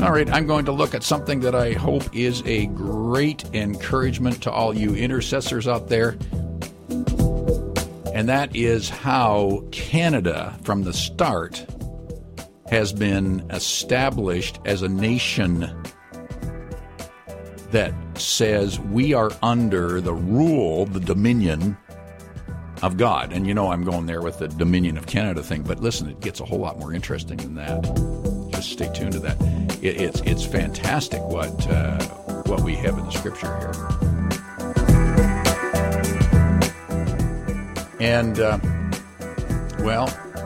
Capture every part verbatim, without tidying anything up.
All right, I'm going to look at something that I hope is a great encouragement to all you intercessors out there. And that is how Canada, from the start, has been established as a nation that says we are under the rule, the dominion of God. And you know I'm going there with the Dominion of Canada thing, but listen, it gets a whole lot more interesting than that. Just stay tuned to that. It, it's it's fantastic what uh, what we have in the Scripture here. And, uh, well,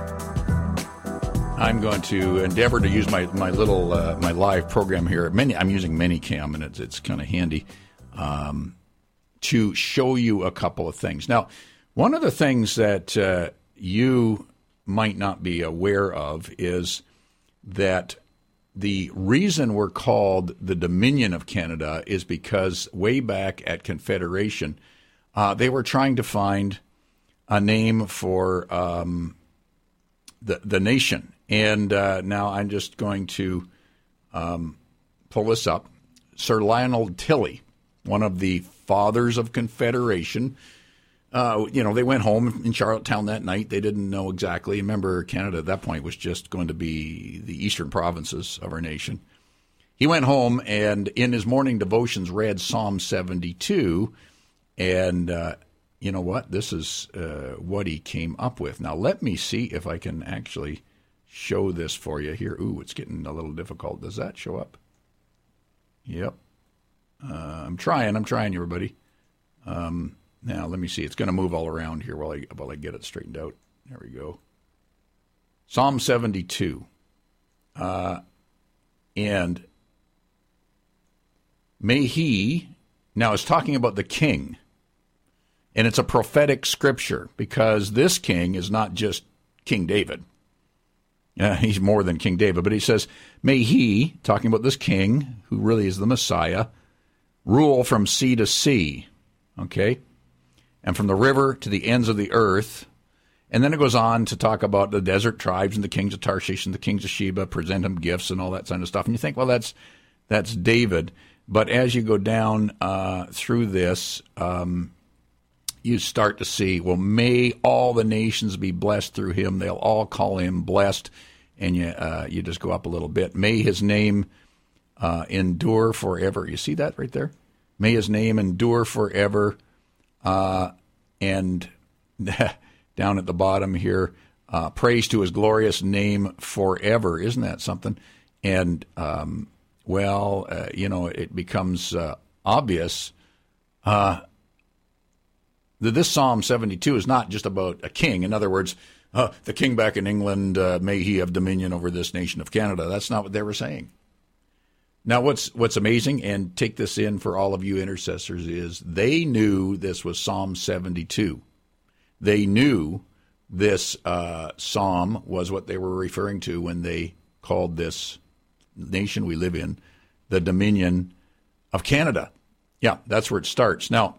I'm going to endeavor to use my, my little, uh, my live program here. Many, I'm using Manycam, and it's, it's kind of handy um, to show you a couple of things. Now, one of the things that uh, you might not be aware of is that the reason we're called the Dominion of Canada is because way back at Confederation, uh, they were trying to find a name for um, the the nation. And uh, now I'm just going to um, pull this up. Sir Lionel Tilley, one of the fathers of Confederation, uh, you know, they went home in Charlottetown that night. They didn't know exactly. Remember, Canada at that point was just going to be the eastern provinces of our nation. He went home and in his morning devotions read Psalm seventy-two, and uh, you know what? This is uh, what he came up with. Now, let me see if I can actually show this for you here. Ooh, it's getting a little difficult. Does that show up? Yep. Uh, I'm trying. I'm trying, everybody. Um, now, let me see. It's going to move all around here while I, while I get it straightened out. There we go. Psalm seventy-two. Uh, and may he, now it's talking about the king. And it's a prophetic scripture because this king is not just King David. Uh, he's more than King David. But he says, may he, talking about this king, who really is the Messiah, rule from sea to sea, okay, and from the river to the ends of the earth. And then it goes on to talk about the desert tribes and the kings of Tarshish and the kings of Sheba, present him gifts and all that kind of stuff. And you think, well, that's that's David. But as you go down uh, through this, um, you start to see, well, may all the nations be blessed through him. They'll all call him blessed. And you uh, you just go up a little bit. May his name uh, endure forever. You see that right there? May his name endure forever. Uh, and down at the bottom here, uh, praise to his glorious name forever. Isn't that something? And, um, well, uh, you know, it becomes uh, obvious uh that this Psalm seventy-two is not just about a king. In other words, uh, the king back in England, uh, may he have dominion over this nation of Canada. That's not what they were saying. Now, what's what's amazing, and take this in for all of you intercessors, is they knew this was Psalm seventy-two. They knew this uh, psalm was what they were referring to when they called this nation we live in the Dominion of Canada. Yeah, that's where it starts. Now,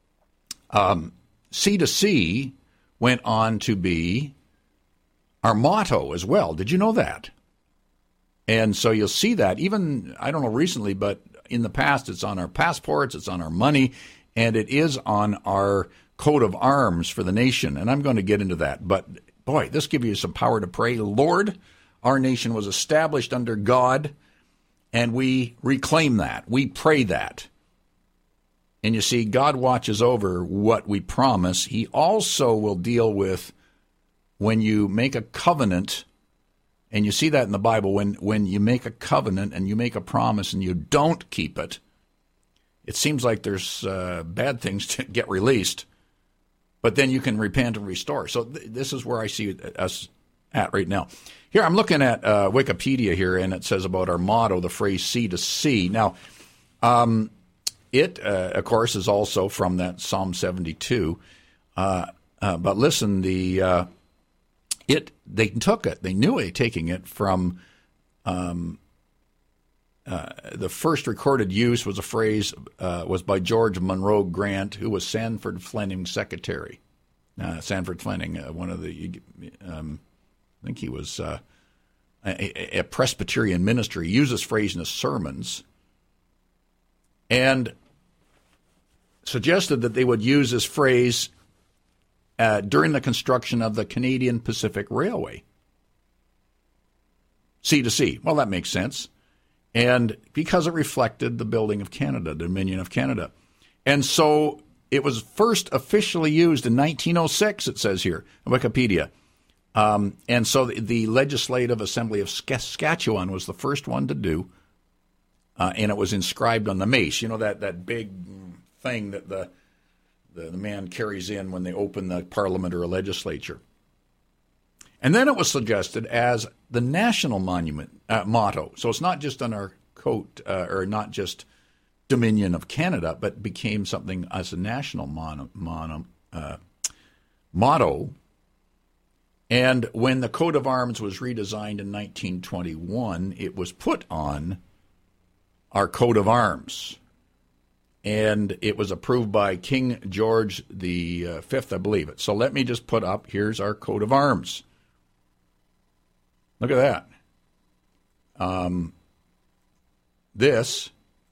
Um, sea to sea went on to be our motto as well. Did you know that? And so you'll see that even, I don't know recently, but in the past it's on our passports, it's on our money, and it is on our coat of arms for the nation. And I'm going to get into that. But boy, this gives you some power to pray. Lord, our nation was established under God, and we reclaim that. We pray that. And you see, God watches over what we promise. He also will deal with when you make a covenant, and you see that in the Bible, when, when you make a covenant and you make a promise and you don't keep it, it seems like there's uh, bad things to get released, but then you can repent and restore. So th- this is where I see us at right now. Here, I'm looking at uh, Wikipedia here, and it says about our motto, the phrase sea to sea. Now, um, It, uh, of course, is also from that Psalm seventy-two. Uh, uh, but listen, the uh, it they took it. They knew it taking it from um, uh, the first recorded use was a phrase uh, was by George Monroe Grant, who was Sanford Fleming's secretary. Uh, Sanford Fleming, uh, one of the, um, I think he was uh, a, a Presbyterian minister, used this phrase in his sermons, and suggested that they would use this phrase uh, during the construction of the Canadian Pacific Railway. Sea to sea. Well, that makes sense. And because it reflected the building of Canada, the Dominion of Canada. And so it was first officially used in nineteen oh six, it says here, in Wikipedia. Um, and so the, the Legislative Assembly of Saskatchewan was the first one to do, uh, and it was inscribed on the mace. You know, that, that big thing that the, the the man carries in when they open the parliament or a legislature. And then it was suggested as the national monument uh, motto. So it's not just on our coat, uh, or not just Dominion of Canada, but became something as a national mono, mono, uh, motto. And when the coat of arms was redesigned in nineteen twenty-one, it was put on our coat of arms. And it was approved by King George the uh, Fifth, I believe it. So let me just put up, here's our coat of arms. Look at that. Um, this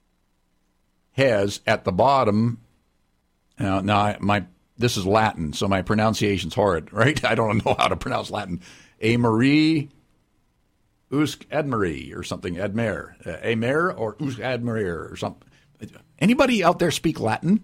has at the bottom, now, now my this is Latin, so my pronunciation's horrid, right? I don't know how to pronounce Latin. A Marie Usk Admire or something, Admire. Uh, Amer or Usk Admire or something. Anybody out there speak Latin?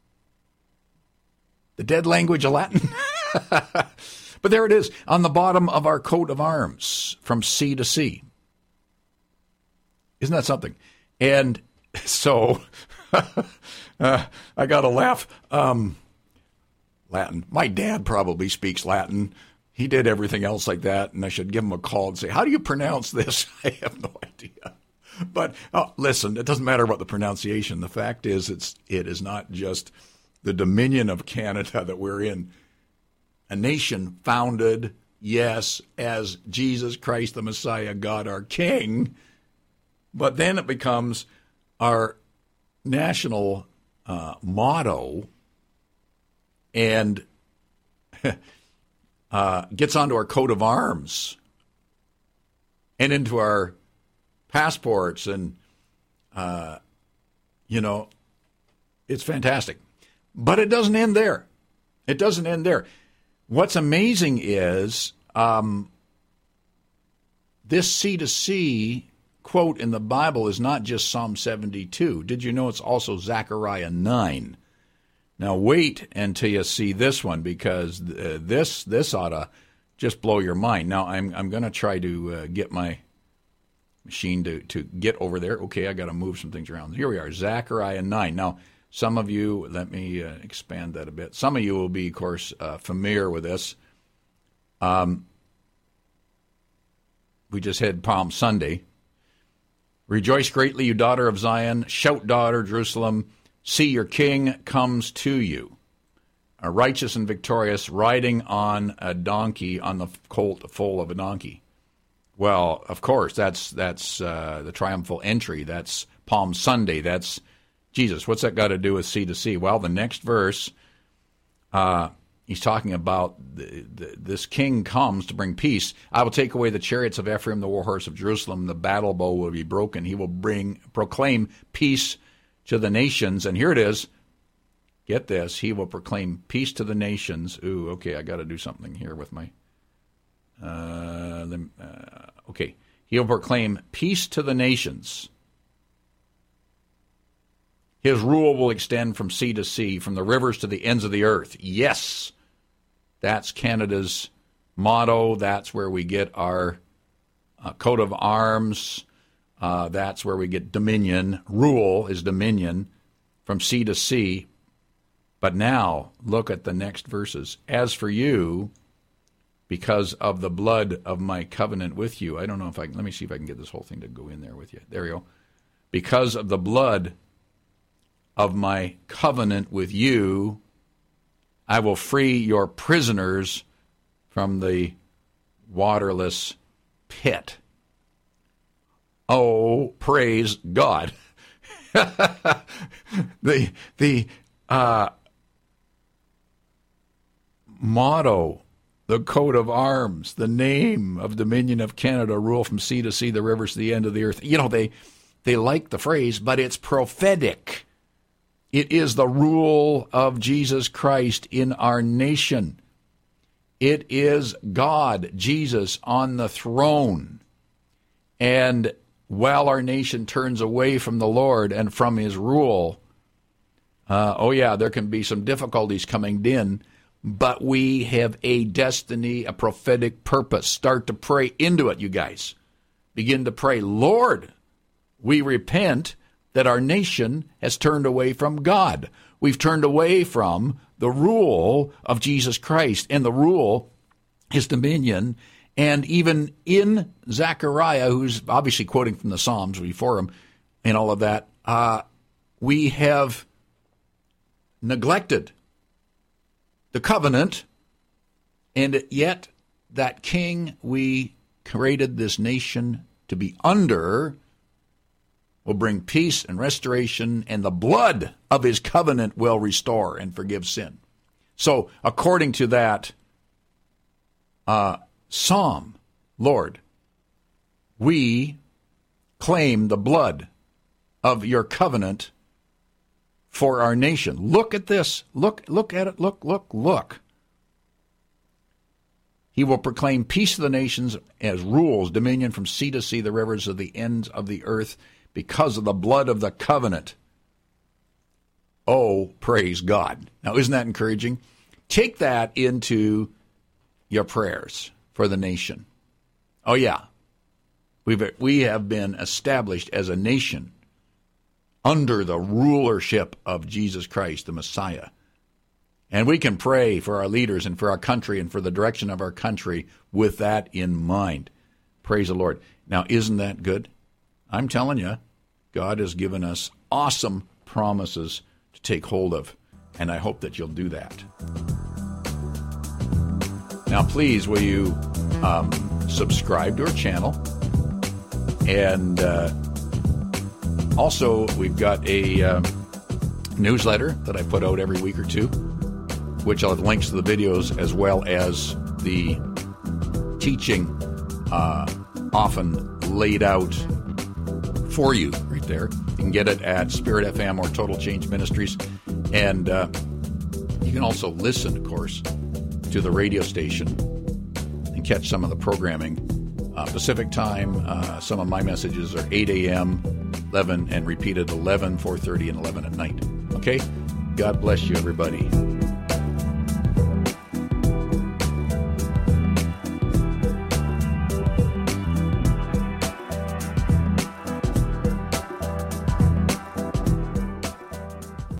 The dead language of Latin? But there it is, on the bottom of our coat of arms, from sea to sea. Isn't that something? And so, uh, I got to laugh. Um, Latin. My dad probably speaks Latin. He did everything else like that, and I should give him a call and say, how do you pronounce this? I have no idea. But oh, listen, it doesn't matter about the pronunciation. The fact is, it's it is not just the Dominion of Canada that we're in. A nation founded, yes, as Jesus Christ the Messiah, God our King, but then it becomes our national uh, motto and uh, gets onto our coat of arms and into our passports, and, uh, you know, it's fantastic. But it doesn't end there. It doesn't end there. What's amazing is um, this sea to sea quote in the Bible is not just Psalm seventy-two. Did you know it's also Zechariah nine? Now wait until you see this one, because uh, this this ought to just blow your mind. Now I'm I'm going to try to uh, get my machine to, to get over there. Okay, I got to move some things around. Here we are, Zechariah nine. Now, some of you, let me uh, expand that a bit. Some of you will be, of course, uh, familiar with this. Um, we just had Palm Sunday. Rejoice greatly, you daughter of Zion. Shout, daughter Jerusalem. See, your king comes to you, a righteous and victorious, riding on a donkey, on the colt foal of a donkey. Well, of course, that's that's uh, the triumphal entry. That's Palm Sunday. That's Jesus. What's that got to do with sea to sea? Well, the next verse, uh, he's talking about the, the, this king comes to bring peace. I will take away the chariots of Ephraim, the war horse of Jerusalem. The battle bow will be broken. He will bring proclaim peace to the nations. And here it is. Get this. He will proclaim peace to the nations. Ooh, okay, I got to do something here with my... Uh, the, uh, okay. He will proclaim peace to the nations. His rule will extend from sea to sea, from the rivers to the ends of the earth. Yes, that's Canada's motto. That's where we get our uh, coat of arms. Uh, that's where we get dominion. Rule is dominion from sea to sea. But now, look at the next verses. As for you, because of the blood of my covenant with you. I don't know if I can, let me see if I can get this whole thing to go in there with you. There we go. Because of the blood of my covenant with you, I will free your prisoners from the waterless pit. Oh, praise God. the the uh, motto, the coat of arms, the name of Dominion of Canada, rule from sea to sea, the rivers to the end of the earth. You know, they, they like the phrase, but it's prophetic. It is the rule of Jesus Christ in our nation. It is God, Jesus, on the throne. And while our nation turns away from the Lord and from his rule, uh, oh yeah, there can be some difficulties coming in, but we have a destiny, a prophetic purpose. Start to pray into it, you guys. Begin to pray, Lord, we repent that our nation has turned away from God. We've turned away from the rule of Jesus Christ, and the rule, his dominion. And even in Zechariah, who's obviously quoting from the Psalms before him and all of that, uh, we have neglected the covenant, and yet that king we created this nation to be under will bring peace and restoration, and the blood of his covenant will restore and forgive sin. So according to that uh, Psalm, Lord, we claim the blood of your covenant for our nation. Look at this. Look, look at it. Look, look, look. He will proclaim peace to the nations as rules, dominion from sea to sea, the rivers of the ends of the earth, because of the blood of the covenant. Oh, praise God. Now, isn't that encouraging? Take that into your prayers for the nation. Oh, yeah. We've, we have been established as a nation under the rulership of Jesus Christ, the Messiah. And we can pray for our leaders and for our country and for the direction of our country with that in mind. Praise the Lord. Now, isn't that good? I'm telling you, God has given us awesome promises to take hold of, and I hope that you'll do that. Now, please, will you um, subscribe to our channel? And uh, also, we've got a uh, newsletter that I put out every week or two, which I'll have links to the videos as well as the teaching uh, often laid out for you right there. You can get it at Spirit F M or Total Change Ministries. And uh, you can also listen, of course, to the radio station and catch some of the programming. Uh, Pacific time, uh, some of my messages are eight a.m., eleven, and repeated eleven, four thirty, and eleven at night. Okay? God bless you, everybody.